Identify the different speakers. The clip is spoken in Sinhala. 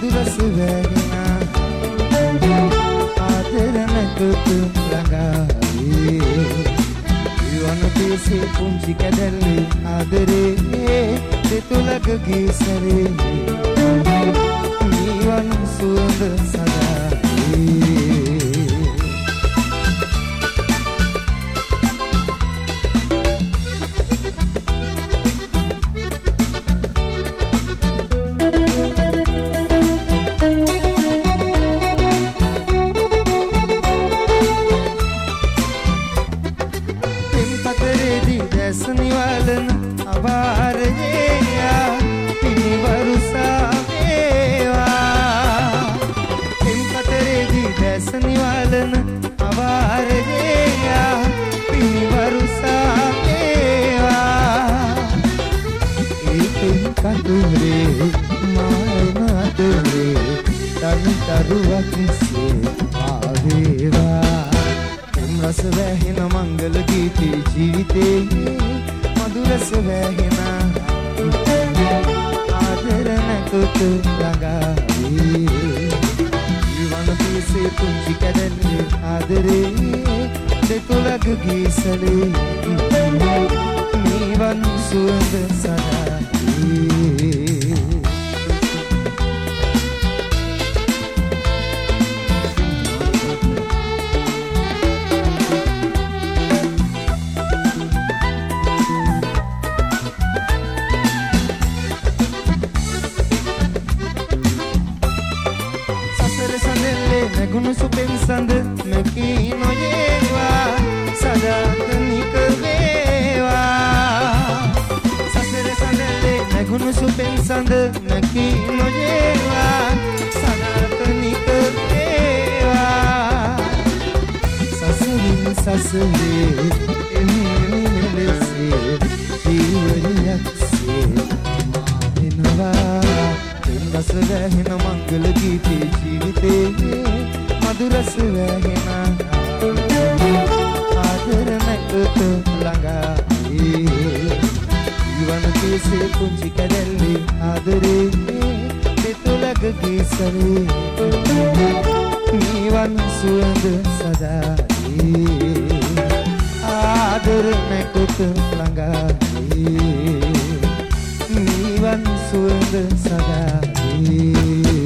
Speaker 1: මధుරස වැහෙනා ආදර නැකත ළඟාවේ යවන තේසේ පුංචි කැදල්ලේ ආදරේ දෙතුලක ගීසරේ නිවන් සුවඳ සදාවේ නිවලන අවාරේයා පිනිවරුසා වේවා එම්පතරේදී දැස නිවලන අවාරේයා පිනිවරුසා වේවා ඒකෙන් කඳුරේ මානදරේ තනිතරුවක්සේ ආවේවා රස වැහෙන මංගල ගීතේ ජීවිතේ මధుරස වැහෙන ආදර නැකත ළඟාවේ ජීවන පිසේ පුංචි කැදල්ලේ ආදරේ දෙතුලක ගීසලේ නිවන් සුවඳ සදාවේ Gunusu pensando meki no lleva sadanic veva sasere sanele me gunusu pensando meki no lleva sadanic veva sasere emelese jivariyakse mahinava rasa වැහෙන මංගල ගීතේ ජීවිතේ මధుරස වැහෙන ආදර නැකත ළඟාවේ යවන තේසේ පුංචි කැදල්ලේ ආදරේ දෙතුලක ගීසරේ නිවන් සුවඳ සදාවේ ආදර නැකත ළඟාවේ නිවන් සුවඳ සදාවේ